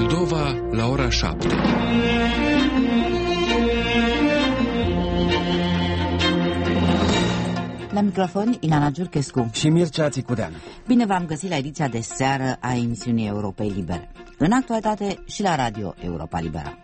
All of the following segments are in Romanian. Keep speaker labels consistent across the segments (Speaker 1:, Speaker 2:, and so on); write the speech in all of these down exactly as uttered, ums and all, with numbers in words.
Speaker 1: Moldova la ora șapte.
Speaker 2: La microfon, Ilana Giurchescu
Speaker 3: și Mircea Țicudean.
Speaker 2: Bine v-am găsit la ediția de seară a emisiunii Europei Libere. În actualitate și la Radio Europa Liberă.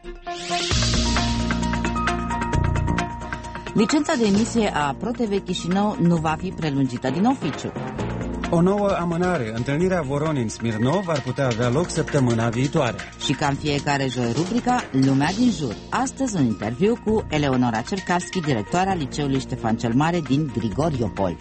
Speaker 2: Licența de emisie a ProTV Chișinău nu va fi prelungită din oficiu.
Speaker 3: O nouă amânare. Întâlnirea Voronin-Smirnov ar putea avea loc săptămâna viitoare.
Speaker 2: Și ca în fiecare joi, rubrica Lumea din jur. Astăzi un interviu cu Eleonora Cercavski, directoarea Liceului Ștefan cel Mare din Grigoriopol.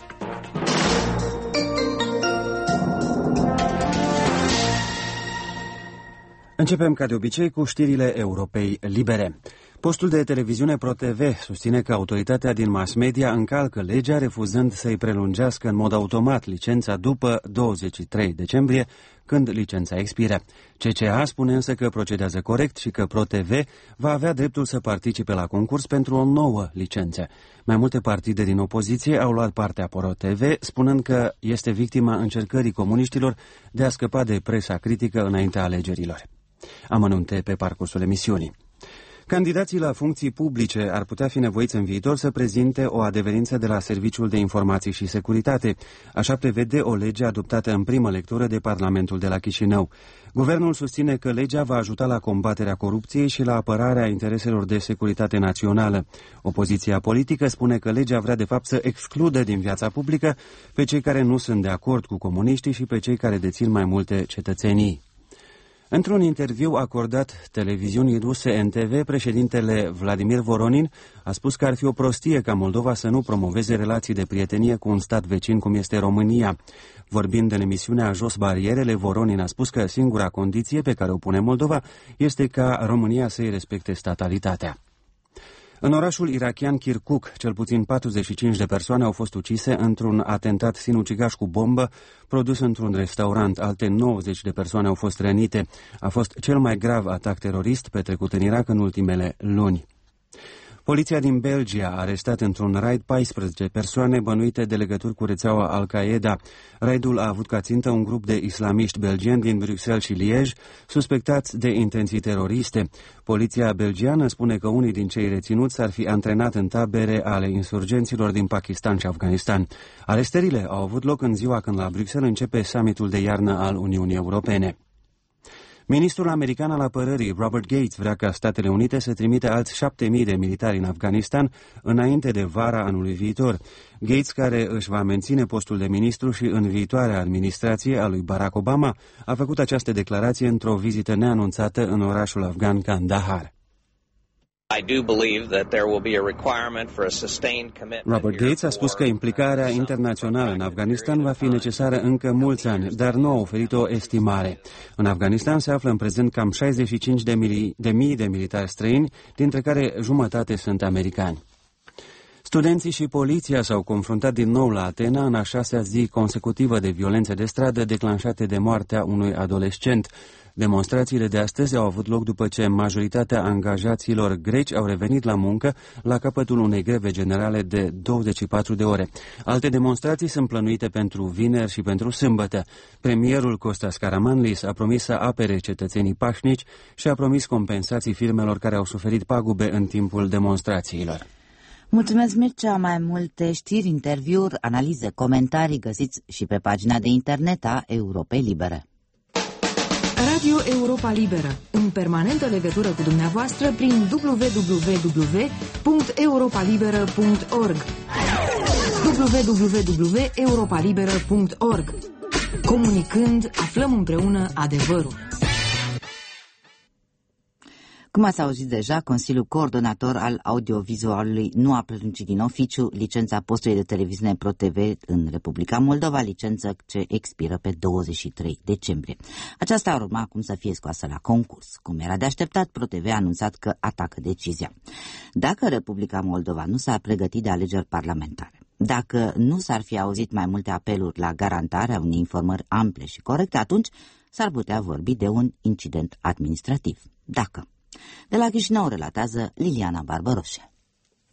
Speaker 3: Începem ca de obicei cu știrile Europei Libere. Postul de televiziune ProTV susține că autoritatea din mass media încalcă legea, refuzând să-i prelungească în mod automat licența după douăzeci și trei decembrie, când licența expiră. C C A spune însă că procedează corect și că ProTV va avea dreptul să participe la concurs pentru o nouă licență. Mai multe partide din opoziție au luat partea ProTV, spunând că este victima încercării comuniștilor de a scăpa de presa critică înaintea alegerilor. Amănunte pe parcursul emisiunii. Candidații la funcții publice ar putea fi nevoiți în viitor să prezinte o adeverință de la Serviciul de Informații și Securitate. Așa prevede o lege adoptată în primă lectură de Parlamentul de la Chișinău. Guvernul susține că legea va ajuta la combaterea corupției și la apărarea intereselor de securitate națională. Opoziția politică spune că legea vrea de fapt să excludă din viața publică pe cei care nu sunt de acord cu comuniștii și pe cei care dețin mai multe cetățenii. Într-un interviu acordat televiziunii ruse N T V, președintele Vladimir Voronin a spus că ar fi o prostie ca Moldova să nu promoveze relații de prietenie cu un stat vecin cum este România. Vorbind în emisiunea Jos Barierele, Voronin a spus că singura condiție pe care o pune Moldova este ca România să-i respecte statalitatea. În orașul irachian Kirkuk, cel puțin patruzeci și cinci de persoane au fost ucise într-un atentat sinucigaș cu bombă produs într-un restaurant. Alte nouăzeci de persoane au fost rănite. A fost cel mai grav atac terorist petrecut în Irak în ultimele luni. Poliția din Belgia a arestat într-un raid paisprezece persoane bănuite de legături cu rețeaua Al-Qaeda. Raidul a avut ca țintă un grup de islamiști belgieni din Bruxelles și Liege, suspectați de intenții teroriste. Poliția belgiană spune că unii din cei reținuți s-ar fi antrenat în tabere ale insurgenților din Pakistan și Afganistan. Arestările au avut loc în ziua când la Bruxelles începe summitul de iarnă al Uniunii Europene. Ministrul american al apărării, Robert Gates, vrea ca Statele Unite să trimite alți șapte mii de militari în Afganistan înainte de vara anului viitor. Gates, care își va menține postul de ministru și în viitoarea administrație a lui Barack Obama, a făcut această declarație într-o vizită neanunțată în orașul afgan Kandahar. Robert Gates a spus că implicarea internațională în Afganistan va fi necesară încă mulți ani, dar nu a oferit o estimare. În Afganistan se află în prezent cam șaizeci și cinci de mii de, mii de militari străini, dintre care jumătate sunt americani. Studenții și poliția s-au confruntat din nou la Atena în a șasea zi consecutivă de violențe de stradă declanșate de moartea unui adolescent. Demonstrațiile de astăzi au avut loc după ce majoritatea angajaților greci au revenit la muncă la capătul unei greve generale de douăzeci și patru de ore. Alte demonstrații sunt plănuite pentru vineri și pentru sâmbătă. Premierul Kostas Karamanlis a promis să apere cetățenii pașnici și a promis compensații firmelor care au suferit pagube în timpul demonstrațiilor.
Speaker 2: Mulțumesc, Mircea. Mai multe știri, interviuri, analize, comentarii găsiți și pe pagina de internet a Europei Libere.
Speaker 4: Radio Europa Liberă, în permanentă legătură cu dumneavoastră prin w w w punct europa liberă punct org w w w punct europa liberă punct org. Comunicând, aflăm împreună adevărul.
Speaker 2: Cum ați auzit deja, Consiliul Coordonator al Audiovizualului nu a prelungit din oficiu licența postului de televiziune ProTV în Republica Moldova, licență ce expiră pe douăzeci și trei decembrie. Aceasta ar urma acum să fie scoasă la concurs. Cum era de așteptat, ProTV a anunțat că atacă decizia. Dacă Republica Moldova nu s-ar pregăti de alegeri parlamentare, dacă nu s-ar fi auzit mai multe apeluri la garantarea unei informări ample și corecte, atunci s-ar putea vorbi de un incident administrativ. Dacă. De la Chișinău relatează Liliana Barbăroșe.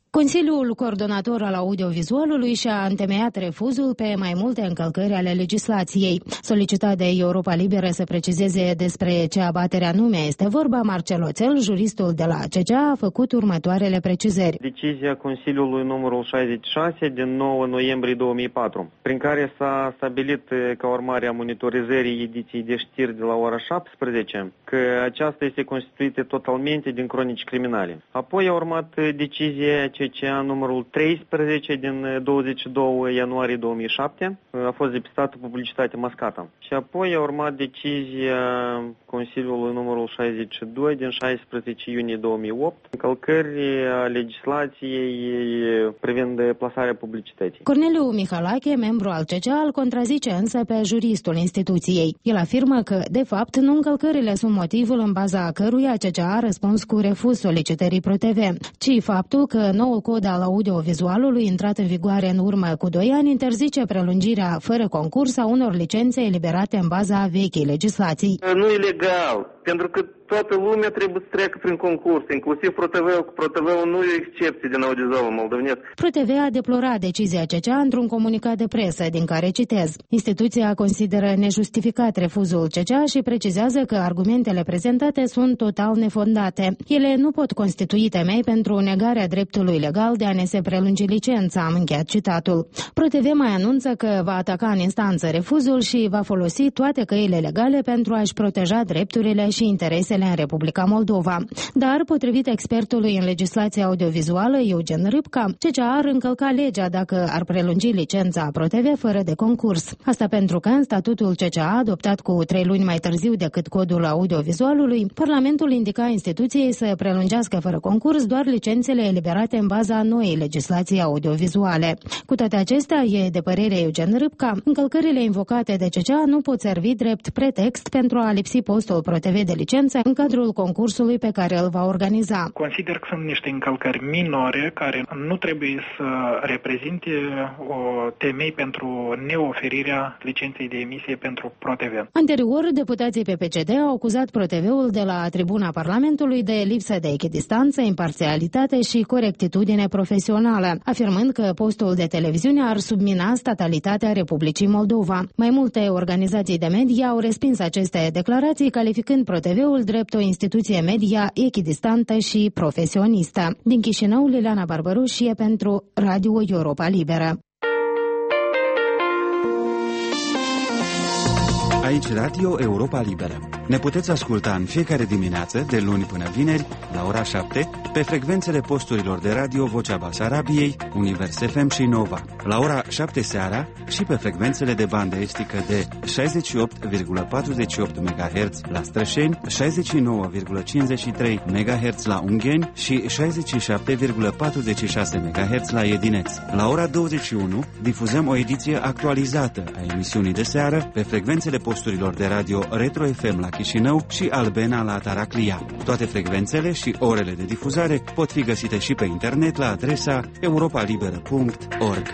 Speaker 5: Consiliul Coordonator al Audiovizualului și-a întemeiat refuzul pe mai multe încălcări ale legislației. Solicitat de Europa Liberă să precizeze despre ce abatere anume este vorba, Marcel Oțel, juristul de la C C A, a făcut următoarele precizări.
Speaker 6: Decizia Consiliului numărul șaizeci și șase din nouă noiembrie două mii patru, prin care s-a stabilit, ca urmare a monitorizării ediției de știri de la ora șaptesprezece, că aceasta este constituită totalmente din cronici criminale. Apoi a urmat decizia C C A numărul treisprezece din douăzeci și doi ianuarie două mii șapte, a fost depistată publicitate mascată. Și apoi a urmat decizia Consiliului numărul șaizeci și doi din șaisprezece iunie două mii opt, încălcări a legislației privind plasarea publicității.
Speaker 5: Corneliu Mihalache, membru al C C A, îl contrazice însă pe juristul instituției. El afirmă că, de fapt, nu încălcările sunt motivul în baza căruia C C A a răspuns cu refuz solicitării ProTV, ci faptul că noul cod al audiovizualului, intrat în vigoare în urmă cu doi ani, interzice prelungirea fără concurs a unor licențe eliberate în baza vechii legislații.
Speaker 6: Nu e legal, pentru că toată lumea trebuie să treacă prin concurs, inclusiv ProTV-ul. ProTV-ul nu e o excepție din audiovizualul moldovenesc.
Speaker 5: ProTV a deplorat decizia C C A într-un comunicat de presă, din care citez. Instituția consideră nejustificat refuzul C C A și precizează că argumentele prezentate sunt total nefondate. Ele nu pot constitui temei pentru negarea dreptului legal de a ne se prelungi licența, am încheiat citatul. ProTV mai anunță că va ataca în instanță refuzul și va folosi toate căile legale pentru a-și proteja drepturile și interesele în Republica Moldova. Dar, potrivit expertului în legislația audiovizuală, Eugen Râpca, C C A ar încălca legea dacă ar prelungi licența ProTV fără de concurs. Asta pentru că, în statutul C C A, adoptat cu trei luni mai târziu decât codul audiovizualului, Parlamentul indica instituției să prelungească fără concurs doar licențele eliberate în baza noii legislații audiovizuale. Cu toate acestea, e de părere Eugen Râpca, încălcările invocate de C C A nu pot servi drept pretext pentru a lipsi postul ProTV de licență în cadrul concursului pe care îl va organiza.
Speaker 7: Consider că sunt niște încălcări minore care nu trebuie să reprezinte o temei pentru neoferirea licenței de emisie pentru ProTV.
Speaker 5: Anterior, deputații P P C D au acuzat ProTV-ul de la tribuna Parlamentului de lipsă de echidistanță, imparțialitate și corectitudine profesională, afirmând că postul de televiziune ar submina statalitatea Republicii Moldova. Mai multe organizații de media au respins aceste declarații, calificând ProTV-ul drept o instituție media echidistantă și profesionistă. Din Chișinău, Liliana Barbarușie pentru Radio Europa Liberă.
Speaker 3: Aici Radio Europa Liberă. Ne puteți asculta în fiecare dimineață, de luni până vineri, la ora șapte, pe frecvențele posturilor de radio Vocea Basarabiei, Univers F M și Nova. La ora șapte seara și pe frecvențele de bandă estică de șaizeci și opt virgulă patruzeci și opt MHz la Strășeni, șaizeci și nouă virgulă cincizeci și trei MHz la Ungheni și șaizeci și șapte virgulă patruzeci și șase MHz la Edineț. La ora douăzeci și unu difuzăm o ediție actualizată a emisiunii de seară pe frecvențele posturilor de radio Retro F M la Chișinău și Albena la Taraclia. Toate frecvențele și orele de difuzare pot fi găsite și pe internet la adresa europa liberă punct org.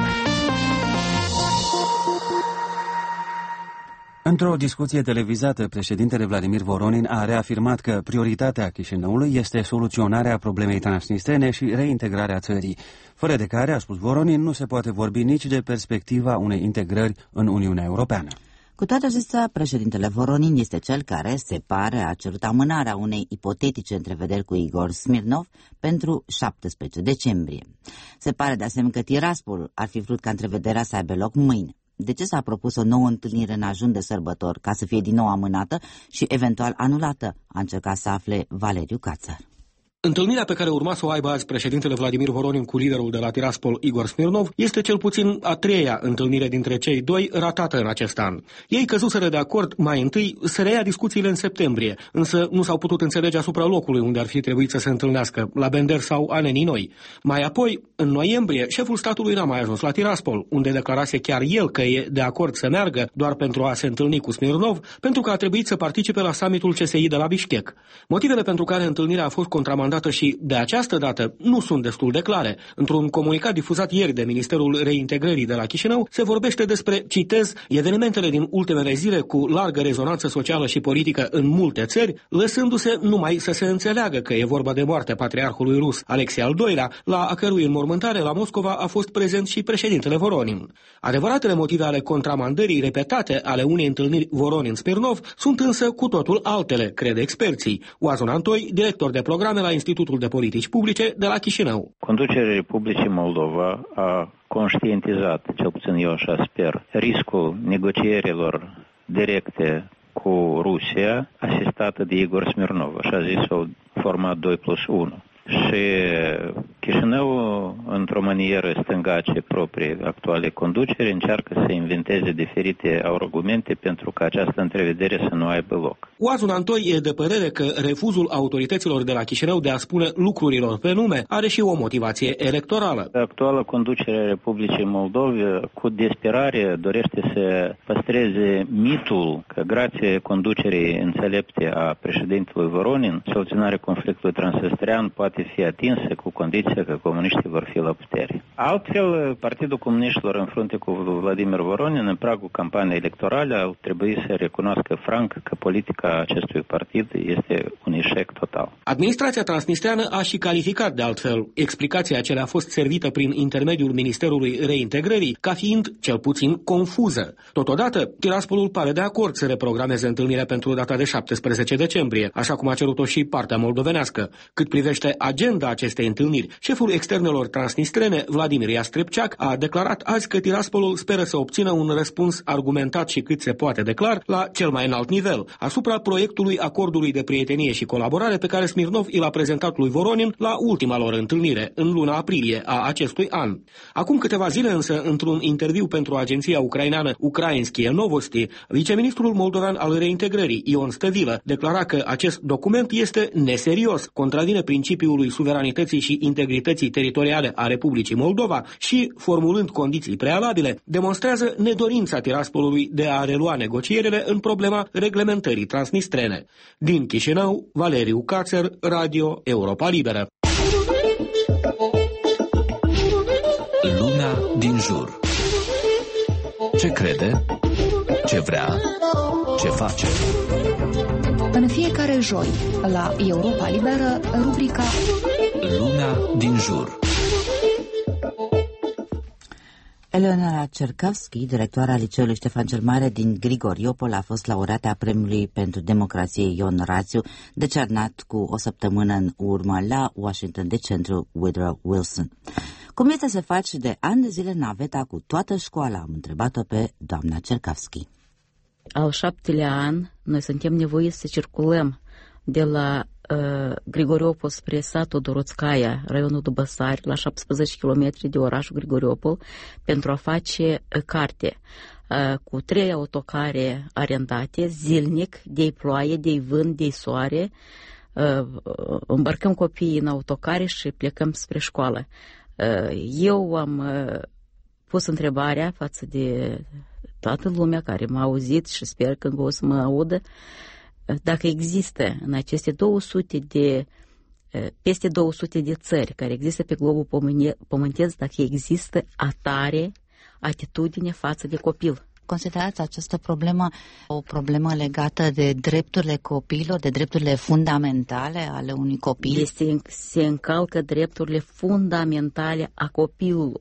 Speaker 3: Într-o discuție televizată, președintele Vladimir Voronin a reafirmat că prioritatea Chișinăului este soluționarea problemei transnistrene și reintegrarea țării, fără de care, a spus Voronin, nu se poate vorbi nici de perspectiva unei integrări în Uniunea Europeană.
Speaker 2: Cu toate acestea, președintele Voronin este cel care, se pare, a cerut amânarea unei ipotetice întrevederi cu Igor Smirnov pentru șaptesprezece decembrie. Se pare de asemenea că Tiraspol ar fi vrut ca întrevederea să aibă loc mâine. De ce s-a propus o nouă întâlnire în ajun de sărbători, ca să fie din nou amânată și eventual anulată? A încercat să afle Valeriu Cațar.
Speaker 8: Întâlnirea pe care urma să o aibă azi președintele Vladimir Voronin cu liderul de la Tiraspol, Igor Smirnov, este cel puțin a treia întâlnire dintre cei doi ratată în acest an. Ei căzuseră de acord mai întâi să reia discuțiile în septembrie, însă nu s-au putut înțelege asupra locului unde ar fi trebuit să se întâlnească, la Bender sau Anenii Noi. Mai apoi, în noiembrie, șeful statului n-a mai ajuns la Tiraspol, unde declarase chiar el că e de acord să meargă doar pentru a se întâlni cu Smirnov, pentru că a trebuit să participe la summitul C S I de la Bishkek. Motivele pentru care întâlnirea a fost contramandată deocamdată și de această dată nu sunt destul de clare. Într-un comunicat difuzat ieri de Ministerul Reintegrării de la Chișinău se vorbește despre, citez, evenimentele din ultimele zile cu largă rezonanță socială și politică în multe țări, lăsându-se numai să se înțeleagă că e vorba de moartea patriarhului rus Alexei al doilea, la a cărui înmormântare la Moscova a fost prezent și președintele Voronin. Adevăratele motive ale contramandării repetate ale unei întâlniri Voronin-Smirnov sunt însă cu totul altele, crede experții. Oazun Antoi, director de programe la Institutul de Politici Publice de la Chișinău.
Speaker 9: Conducerea Republicii Moldova a conștientizat, cel puțin eu așa sper, riscul negocierilor directe cu Rusia, asistată de Igor Smirnov, așa zis-o format doi plus unu. Și Chișinău, într-o manieră stângace proprie actuale conducere, încearcă să inventeze diferite argumente pentru ca această întrevedere să nu aibă loc.
Speaker 8: Oazun Antoi e de părere că refuzul autorităților de la Chișinău de a spune lucrurilor pe nume are și o motivație electorală.
Speaker 9: Actuala conducere a Republicii Moldova cu disperare dorește să păstreze mitul că grație conducerii înțelepte a președintelui Voronin, soluționarea conflictului transnistrean poate fi atinsă cu condiția că comuniștii vor fi la putere. Altfel, Partidul Comuniștilor în frunte cu Vladimir Voronin, în pragul campaniei electorale, ar trebui să recunoască franc că politica acestui partid este un eșec total.
Speaker 8: Administrația transnistreană a și calificat de altfel explicația ce le-a fost servită prin intermediul Ministerului Reintegrării ca fiind, cel puțin, confuză. Totodată, Tiraspolul pare de acord să reprogrameze întâlnirea pentru data de șaptesprezece decembrie, așa cum a cerut-o și partea moldovenească. Cât privește agenda acestei întâlniri, șeful externelor transnistrene, Vladimir Iastrepceac, a declarat azi că Tiraspolul speră să obțină un răspuns argumentat și cât se poate de clar la cel mai înalt nivel, asupra proiectului acordului de prietenie și colaborare pe care Smirnov i l-a prezentat lui Voronin la ultima lor întâlnire, în luna aprilie a acestui an. Acum câteva zile însă, într-un interviu pentru agenția ucraineană Ukrainskie Novosti, viceministrul moldovean al reintegrării, Ion Stăvilă, declara că acest document este neserios, contravine principiului suveranității și integrității teritoriale a Republicii Moldova și, formulând condiții prealabile, demonstrează nedorința Tiraspolului de a relua negocierile în problema reglementării transnistrene. Din Chișinău, Valeriu Cațer, Radio Europa Liberă.
Speaker 1: Lumea din jur. Ce crede? Ce vrea? Ce face?
Speaker 10: În fiecare joi, la Europa Liberă, rubrica
Speaker 1: Lumea din jur.
Speaker 2: Eleonora Cercavski, directoarea Liceului Ștefan cel Mare din Grigoriopol, a fost laureată a Premiului pentru Democrație Ion Rațiu, decernat cu o săptămână în urmă la Washington de centru Woodrow Wilson. Cum este să faci de ani de zile naveta cu toată școala? Am întrebat-o pe doamna Cercavski.
Speaker 11: Al șaptelea an, noi suntem nevoiți să circulăm de la uh, Grigoriopol spre satul Doroțcaia, raionul Dubăsari, la șaptesprezece kilometri de orașul Grigoriopol, pentru a face uh, carte uh, cu trei autocare arendate, zilnic, de-i ploaie, de-i vânt, de-i soare. Uh, îmbărcăm copiii în autocare și plecăm spre școală. Uh, eu am uh, pus întrebarea față de toată lumea care m-a auzit și sper că o să mă audă, dacă există în aceste două sute de, peste două sute de țări care există pe globul pământesc, dacă există atare atitudine față de copil.
Speaker 2: Considerați această problemă o problemă legată de drepturile copiilor, de drepturile fundamentale ale unui copil?
Speaker 11: Este, se încalcă drepturile fundamentale a copilului.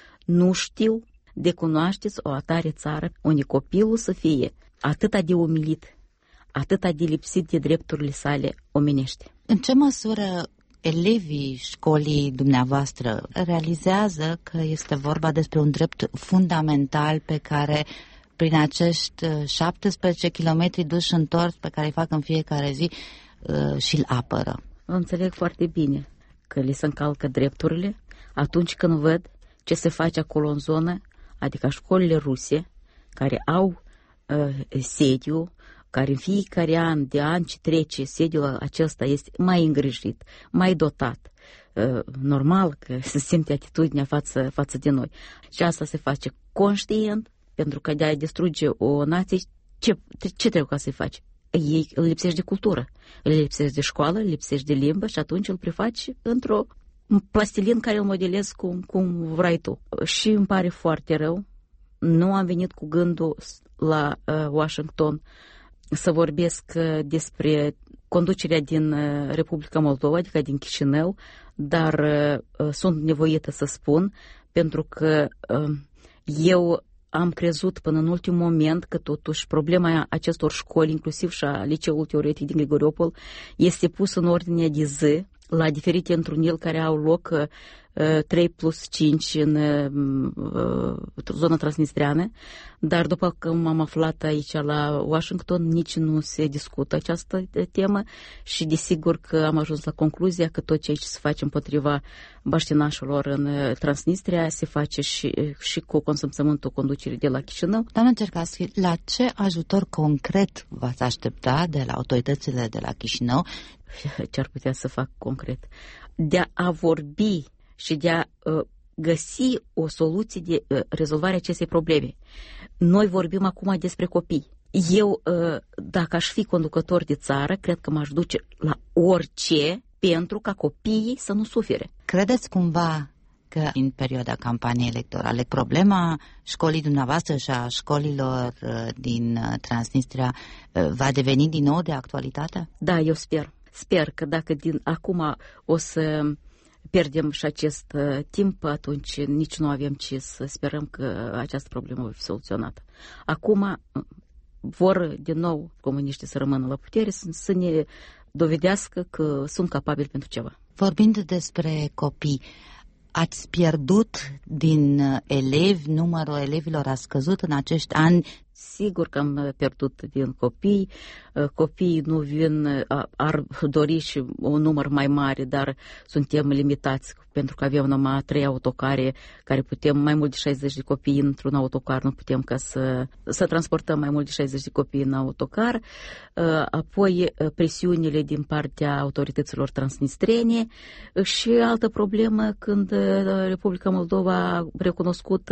Speaker 11: Nu știu de cunoașteți o atare țară unde copilul să fie atâta de umilit, atâta de lipsit de drepturile sale omenești.
Speaker 2: În ce măsură elevii școlii dumneavoastră realizează că este vorba despre un drept fundamental pe care, prin acești șaptesprezece kilometri duși întors pe care îi fac în fiecare zi, și-l apără?
Speaker 11: Înțeleg foarte bine că li se încalcă drepturile atunci când văd ce se face acolo în zonă, adică școlile ruse, care au uh, sediu, care în fiecare an, de an ce trece, sediul acesta este mai îngrijit, mai dotat. Uh, normal că se simte atitudinea față, față de noi. Și asta se face conștient, pentru că de a distruge o nație, ce, ce trebuie ca să-i faci? ei îl lipsești de cultură, îl lipsești de școală, îl lipsești de limbă și atunci îl prefaci într-o plastilin care îl modelezi cum, cum vrei tu. Și îmi pare foarte rău, nu am venit cu gândul la uh, Washington să vorbesc uh, despre conducerea din uh, Republica Moldova, adică din Chișinău, dar uh, sunt nevoită să spun, pentru că uh, eu am crezut până în ultimul moment că totuși problema acestor școli, inclusiv și a liceului teoretic din Grigoriopol, este pusă în ordine de zi la diferite întruniri care au loc uh, trei plus cinci în uh, zona transnistreană, dar după că m-am aflat aici la Washington, nici nu se discută această temă și desigur că am ajuns la concluzia că tot ce aici se face împotriva baștinașilor în Transnistria se face și, și cu consimțământul conducerii de la Chișinău.
Speaker 2: Doamna Cercaschi, la ce ajutor concret v-ați aștepta de la autoritățile de la Chișinău?
Speaker 11: Ce ar putea să fac concret? De a vorbi și de a uh, găsi o soluție de uh, rezolvare acestei probleme. Noi vorbim acum despre copii. Eu, uh, dacă aș fi conducător de țară, cred că m-aș duce la orice pentru ca copiii să nu sufere.
Speaker 2: Credeți cumva că în perioada campaniei electorale problema școlii dumneavoastră și a școlilor uh, din uh, Transnistria uh, va deveni din nou de actualitate?
Speaker 11: Da, eu sper. Sper că dacă din acum o să pierdem și acest uh, timp, atunci nici nu avem ce să sperăm că această problemă va fi soluționată. Acum vor din nou comuniștii să rămână la putere, să, să ne dovedească că sunt capabili pentru ceva.
Speaker 2: Vorbind despre copii, ați pierdut din elevi, numărul elevilor a scăzut în acești ani?
Speaker 11: Sigur că am pierdut din copii. Copiii nu vin, ar dori și un număr mai mare, dar suntem limitați pentru că avem numai trei autocare care putem, mai mult de șaizeci de copii într-un autocar, nu putem ca să, să transportăm mai mult de șaizeci de copii în autocar. Apoi presiunile din partea autorităților transnistrene și altă problemă când Republica Moldova a recunoscut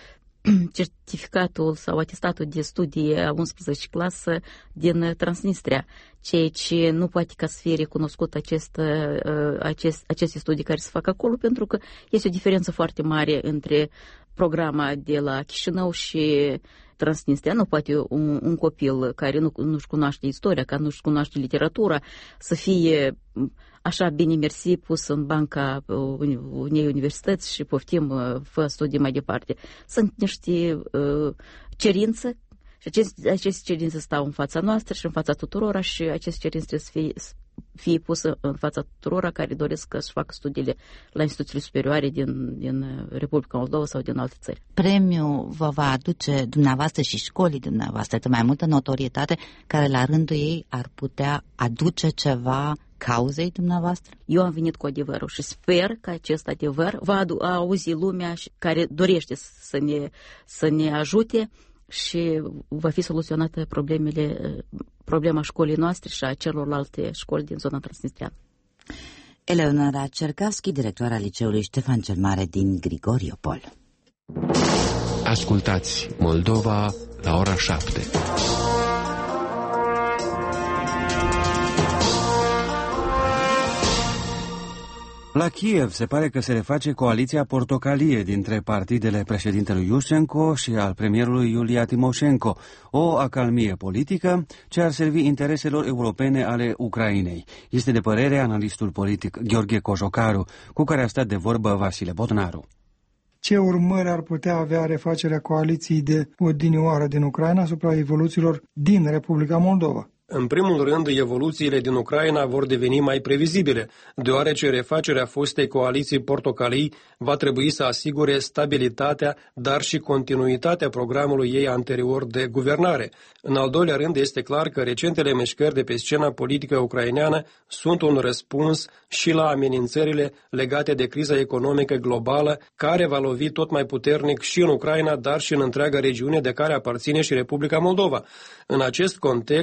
Speaker 11: certificatul sau atestatul de studii a unsprezecea clasă din Transnistria, ceea ce nu poate ca să fie recunoscut acest, acest, aceste studii care se fac acolo, pentru că este o diferență foarte mare între programa de la Chișinău și Transnistria. Nu poate un, un copil care nu, nu-și cunoaște istoria, care nu-și cunoaște literatura, să fie așa bine mersi pus în banca unei universități și poftim, fă studii mai departe. Sunt niște uh, cerințe și aceste, aceste cerințe stau în fața noastră și în fața tuturora și aceste cerințe trebuie să fie, fie pusă în fața tuturora care doresc să facă studiile la instituțiile superioare din, din Republica Moldova sau din alte țări.
Speaker 2: Premiul vă va aduce dumneavoastră și școlii dumneavoastră mai multă notorietate, care la rândul ei ar putea aduce ceva cauzei dumneavoastră?
Speaker 11: Eu am venit cu adevărul și sper că acest adevăr va auzi lumea care dorește să ne, să ne ajute și va fi soluționată problemele, problema școlii noastre și a celorlalte școli din zona transnistreană.
Speaker 2: Eleonora Cercaschi, directoarea liceului Ștefan cel Mare din Grigoriopol.
Speaker 1: Ascultați Moldova la ora șapte.
Speaker 3: La Kiev se pare că se reface coaliția portocalie dintre partidele președintelui Iușenko și al premierului Iulia Timoșenko, o acalmie politică ce ar servi intereselor europene ale Ucrainei. Este de părere analistul politic Gheorghe Cojocaru, cu care a stat de vorbă Vasile Botnaru.
Speaker 12: Ce urmări ar putea avea refacerea coaliției de odinioară din Ucraina asupra evoluțiilor din Republica Moldova?
Speaker 13: În primul rând, evoluțiile din Ucraina vor deveni mai previzibile, deoarece refacerea fostei coaliții portocalii va trebui să asigure stabilitatea, dar și continuitatea programului ei anterior de guvernare. În al doilea rând, este clar că recentele mișcări de pe scena politică ucraineană sunt un răspuns și la amenințările legate de criza economică globală, care va lovi tot mai puternic și în Ucraina, dar și în întreaga regiune de care aparține și Republica Moldova. În acest context, cred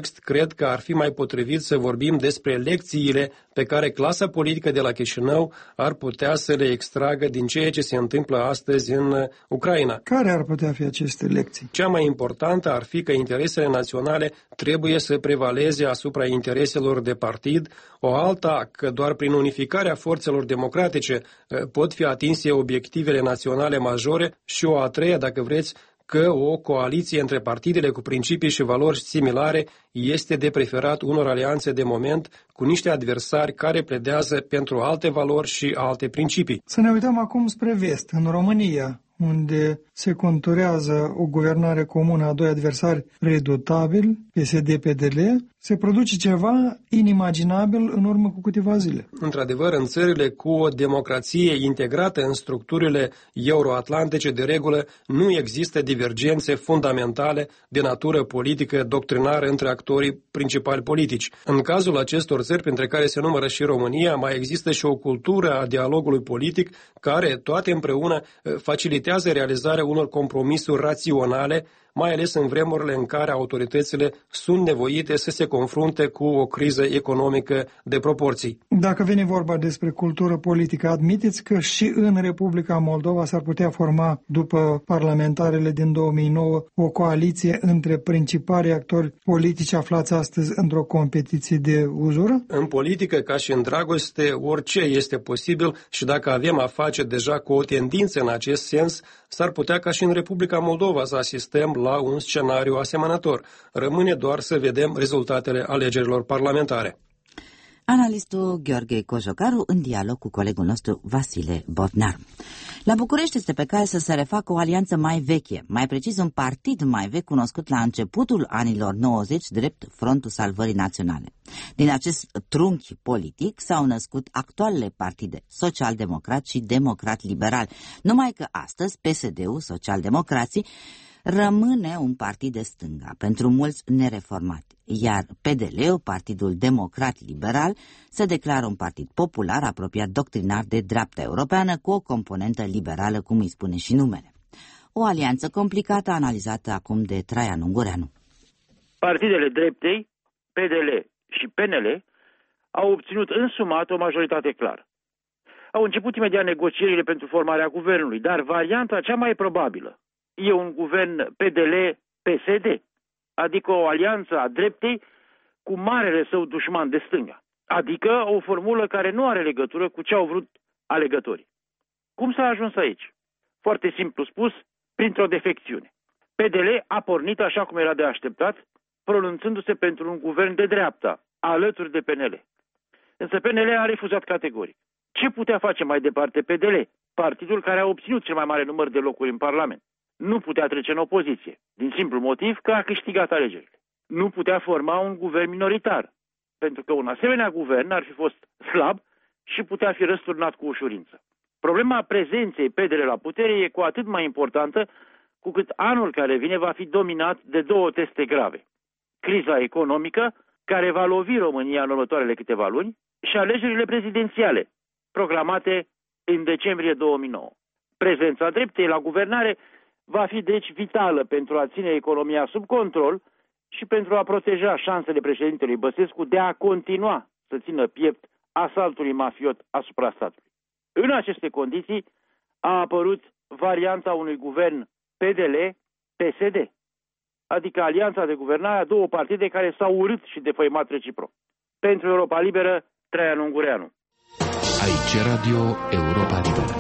Speaker 13: cred că ar fi mai potrivit să vorbim despre lecțiile pe care clasa politică de la Chișinău ar putea să le extragă din ceea ce se întâmplă astăzi în Ucraina.
Speaker 12: Care ar putea fi aceste lecții?
Speaker 13: Cea mai importantă ar fi că interesele naționale trebuie să prevaleze asupra intereselor de partid, o alta că doar prin unificarea forțelor democratice pot fi atinse obiectivele naționale majore și o a treia, dacă vreți, că o coaliție între partidele cu principii și valori similare este de preferat unor alianțe de moment cu niște adversari care pledează pentru alte valori și alte principii.
Speaker 12: Să ne uităm acum spre vest, în România, unde se conturează o guvernare comună a doi adversari redutabili, P S D P D L, se produce ceva inimaginabil în urmă cu câteva zile.
Speaker 13: Într-adevăr, în țările cu o democrație integrată în structurile euroatlantice, de regulă, nu există divergențe fundamentale de natură politică doctrinară între actorii principali politici. În cazul acestor țări, printre care se numără și România, mai există și o cultură a dialogului politic care, toate împreună, facilitează realizarea unor compromisuri raționale, mai ales în vremurile în care autoritățile sunt nevoite să se confrunte cu o criză economică de proporții.
Speaker 12: Dacă vine vorba despre cultură politică, admiteți că și în Republica Moldova s-ar putea forma, după parlamentarele din două mii nouă, o coaliție între principalii actori politici aflați astăzi într-o competiție de uzură?
Speaker 13: În politică, ca și în dragoste, orice este posibil și dacă avem a face deja cu o tendință în acest sens, s-ar putea ca și în Republica Moldova să asistăm la un scenariu asemănător. Rămâne doar să vedem rezultatele alegerilor parlamentare.
Speaker 2: Analistul Gheorghe Cojocaru în dialog cu colegul nostru Vasile Botnar. La București este pe cale să se refacă o alianță mai veche, mai precis un partid mai vechi cunoscut la începutul anilor nouăzeci drept Frontul Salvării Naționale. Din acest trunchi politic s-au născut actualele partide social-democrat și democrat-liberal, numai că astăzi P S D-ul, social-democrații, rămâne un partid de stânga, pentru mulți nereformat, iar P D L-ul, Partidul Democrat-Liberal, se declară un partid popular apropiat doctrinar de dreapta europeană cu o componentă liberală, cum îi spune și numele. O alianță complicată analizată acum de Traian Ungureanu.
Speaker 14: Partidele dreptei, P D L și P N L, au obținut însumat o majoritate clară. Au început imediat negocierile pentru formarea guvernului, dar varianta cea mai probabilă e un guvern P D L P S D, adică o alianță a dreptei cu marele său dușman de stânga, adică o formulă care nu are legătură cu ce au vrut alegătorii. Cum s-a ajuns aici? Foarte simplu spus, printr-o defecțiune. P D L a pornit așa cum era de așteptat, pronunțându-se pentru un guvern de dreapta, alături de P N L. Însă P N L a refuzat categoric. Ce putea face mai departe P D L, partidul care a obținut cel mai mare număr de locuri în Parlament? Nu putea trece în opoziție, din simplu motiv că a câștigat alegerile. Nu putea forma un guvern minoritar, pentru că un asemenea guvern ar fi fost slab și putea fi răsturnat cu ușurință. Problema prezenței P D L la putere e cu atât mai importantă cu cât anul care vine va fi dominat de două teste grave. Criza economică, care va lovi România în următoarele câteva luni, și alegerile prezidențiale, proclamate în decembrie două mii nouă. Prezența dreptei la guvernare va fi deci vitală pentru a ține economia sub control și pentru a proteja șansele președintelui Băsescu de a continua să țină piept asaltului mafiot asupra statului. În aceste condiții a apărut varianta unui guvern P D L P S D, adică alianța de guvernare a două partide care s-au urât și defăimat reciproc. Pentru Europa Liberă, Traian Ungureanu.
Speaker 1: Aici Radio Europa Liberă.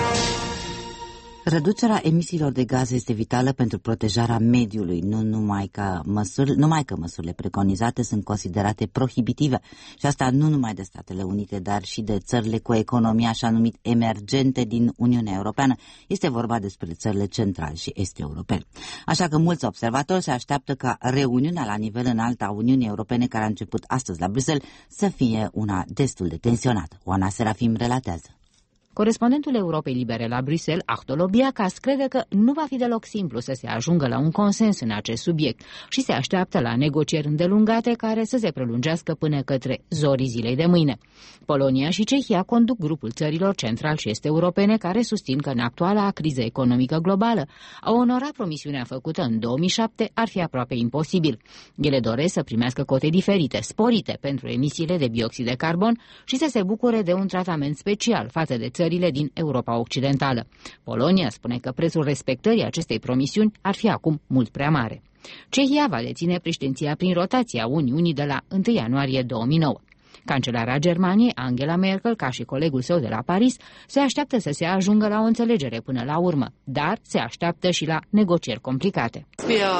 Speaker 2: Reducerea emisiilor de gaze este vitală pentru protejarea mediului, nu numai că, măsuri, numai că măsurile preconizate sunt considerate prohibitive, și asta nu numai de Statele Unite, dar și de țările cu economia așa numit emergente din Uniunea Europeană. Este vorba despre țările central și est-europene. Așa că mulți observatori se așteaptă ca reuniunea la nivel înalt a Uniunii Europene, care a început astăzi la Bruxelles, să fie una destul de tensionată. Oana Serafim relatează.
Speaker 15: Corespondentul Europei Libere la Bruxelles, Achtolobiacas, crede că nu va fi deloc simplu să se ajungă la un consens în acest subiect și se așteaptă la negocieri îndelungate care să se prelungească până către zorii zilei de mâine. Polonia și Cehia conduc grupul țărilor central și est europene care susțin că în actuala criză economică globală a onora promisiunea făcută în două mii șapte ar fi aproape imposibil. Ele doresc să primească cote diferite, sporite pentru emisiile de bioxid de carbon și să se bucure de un tratament special față de țările din Europa Occidentală. Polonia spune că prețul respectării acestei promisiuni ar fi acum mult prea mare. Cehia va deține președinția prin rotația Uniunii de la întâi ianuarie două mii nouă. Cancelara Germaniei, Angela Merkel, ca și colegul său de la Paris, se așteaptă să se ajungă la o înțelegere până la urmă, dar se așteaptă și la negocieri complicate.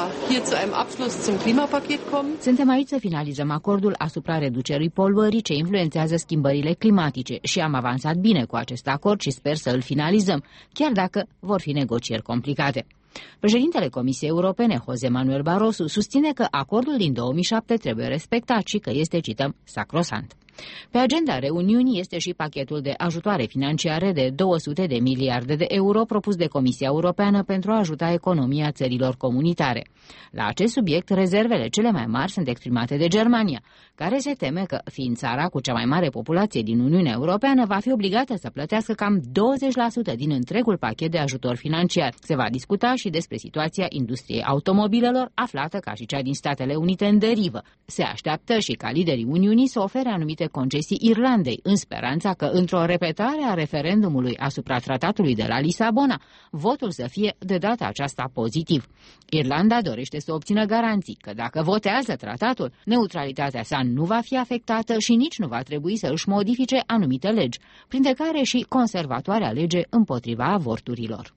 Speaker 15: Suntem aici să finalizăm acordul asupra reducerii poluării ce influențează schimbările climatice și am avansat bine cu acest acord și sper să îl finalizăm, chiar dacă vor fi negocieri complicate. Președintele Comisiei Europene, José Manuel Barroso, susține că acordul din două mii șapte trebuie respectat și că este, cităm, sacrosant. Pe agenda reuniunii este și pachetul de ajutoare financiare de două sute de miliarde de euro propus de Comisia Europeană pentru a ajuta economia țărilor comunitare. La acest subiect, rezervele cele mai mari sunt exprimate de Germania, care se teme că, fiind țara cu cea mai mare populație din Uniunea Europeană, va fi obligată să plătească cam douăzeci la sută din întregul pachet de ajutor financiar. Se va discuta și despre situația industriei automobilelor, aflată ca și cea din Statele Unite în derivă. Se așteaptă și ca liderii Uniunii să ofere anumite concesii Irlandei, în speranța că, într-o repetare a referendumului asupra tratatului de la Lisabona, votul să fie de data aceasta pozitiv. Irlanda dorește să obțină garanții că, dacă votează tratatul, neutralitatea sa nu va fi afectată și nici nu va trebui să își modifice anumite legi, printre care și conservatoarea lege împotriva avorturilor.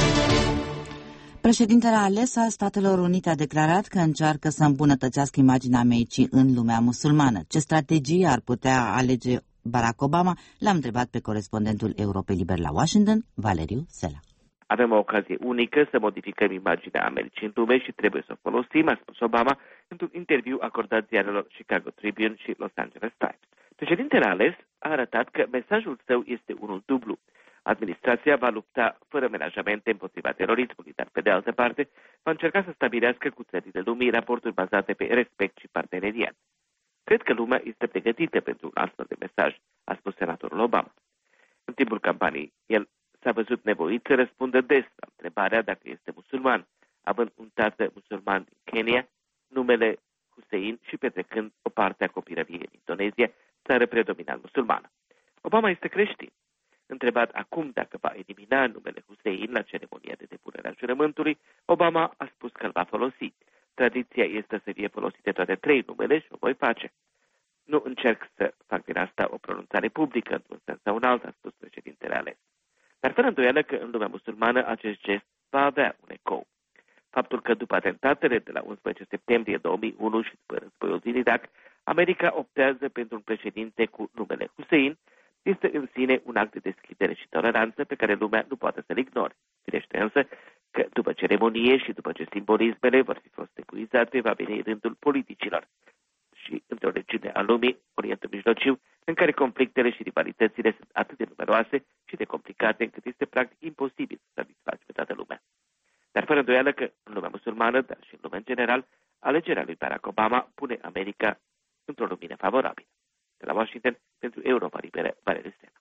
Speaker 2: Președintele ales al Statelor Unite a declarat că încearcă să îmbunătățească imaginea Americii în lumea musulmană. Ce strategie ar putea alege Barack Obama? L-am întrebat pe corespondentul Europei Liber la Washington, Valeriu Sela.
Speaker 16: Avem o ocazie unică să modificăm imaginea Americii în lume și trebuie să o folosim, a spus Obama într-un interviu acordat ziarelor Chicago Tribune și Los Angeles Times. Președintele ales a arătat că mesajul său este unul dublu. Administrația va lupta fără menajamente împotriva terorismului, dar pe de altă parte va încerca să stabilească cu țările lumii raporturi bazate pe respect și parteneriat. Cred că lumea este pregătită pentru un astfel de mesaj, a spus senatorul Obama. În timpul campaniei, el s-a văzut nevoit să răspundă des la întrebarea dacă este musulman, având un tată musulman din Kenya, numele Hussein și petrecând o parte a copilăriei în Indonezia, țară predominant musulmană. Obama este creștin. Întrebat acum dacă va elimina numele Hussein la ceremonia de depunere a jurământului, Obama a spus că îl va folosi. Tradiția este să fie folosite toate trei numele și o voi face. Nu încerc să fac din asta o pronunțare publică într-un sens sau un alt, a spus președintele ales. Dar fără îndoială că în lumea musulmană acest gest va avea un ecou. Faptul că după atentatele de la unsprezece septembrie două mii unu și după războiul din Irak, America optează pentru un președinte cu numele Hussein, este în sine un act de deschidere și toleranță pe care lumea nu poate să-l ignore. Firește însă că după ceremonie și după ce simbolismele vor fi fost epuizate, va veni rândul politicilor. Și într-o regiune a lumii, Orientul Mijlociu, în care conflictele și rivalitățile sunt atât de numeroase și de complicate încât este practic imposibil să satisfaci pe toată lumea. Dar fără îndoială că în lumea musulmană, dar și în lumea în general, alegerea lui Barack Obama pune America într-o lumină favorabilă. De la Washington, pentru Europa Liberă, Valeriu Sela.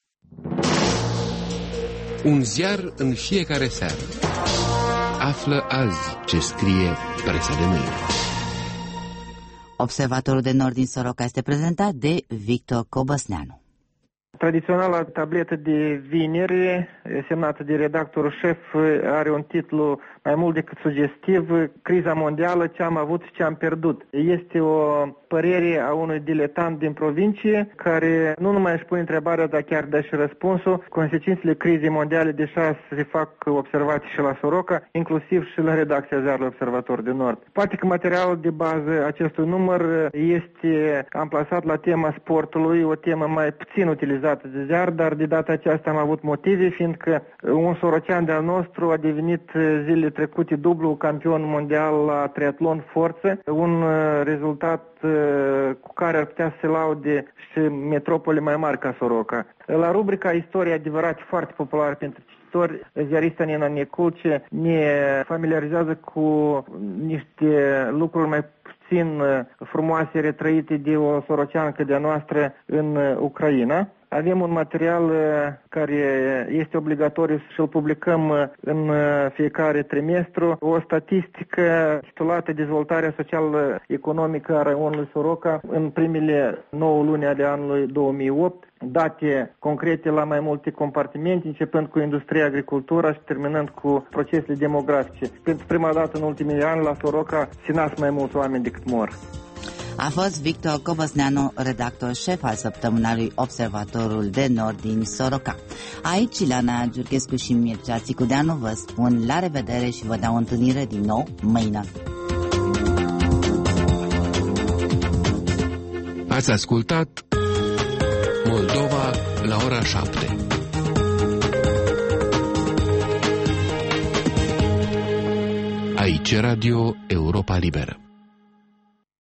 Speaker 1: Un ziar în fiecare seară. Află azi ce scrie presa de mâine.
Speaker 2: Observatorul de Nord din Soroca este prezentat de Victor Cobăsneanu.
Speaker 17: Tradiționala tabletă de vineri, semnată de redactorul șef, are un titlu mai mult decât sugestiv, Criza mondială, ce am avut și ce am pierdut. Este o părere a unui diletant din provincie, care nu numai își pune întrebarea, dar chiar dă și răspunsul, consecințele crizei mondiale, deși se fac observații și la Soroca, inclusiv și la redacția ziarului Observator de Nord. Poate că materialul de bază acestui număr este amplasat la tema sportului, o temă mai puțin utilizată specializată de ziar, dar de data aceasta am avut motive, fiindcă un sorocean de-al nostru a devenit zilele trecute dublu campion mondial la triatlon forță, un rezultat cu care ar putea să se laude și metropole mai mari ca Soroca. La rubrica Istorie adevărat foarte populară pentru cititori, ziarista Nina Neculce ne familiarizează cu niște lucruri mai puțin frumoase retrăite de o soroceancă de-a noastră în Ucraina. Avem un material care este obligatoriu să-l publicăm în fiecare trimestru, o statistică titulată Dezvoltarea social-economică a raionului Soroca în primele nouă luni ale anului două mii opt, date concrete la mai multe compartimente, începând cu industria, agricultura și terminând cu procesele demografice. Pentru prima dată în ultimii ani la Soroca se nasc mai mulți oameni decât mor.
Speaker 2: A fost Victor Cobosneanu, redactor șef al săptămânalului Observatorul de Nord din Soroca. Aici, Ileana Giurchescu și Mircea Țicudeanu vă spun la revedere și vă dau o întâlnire din nou mâine.
Speaker 1: Ați ascultat Moldova la ora șapte. Aici Radio Europa Liberă.